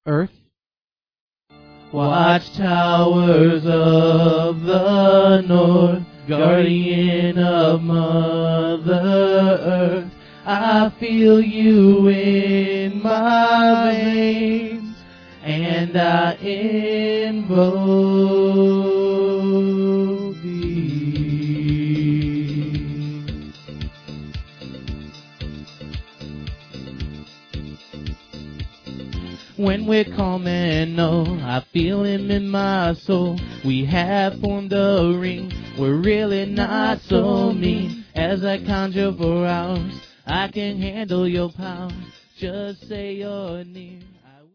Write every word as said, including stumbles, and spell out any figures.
Earth. Watchtowers of the north, guardian of Mother Earth, I feel you in my veins, and I invoke thee. When we're calm and low, I feel him in my soul. We have formed a ring, we're really not so mean. As I conjure for hours, I can handle your power. Just say you're near.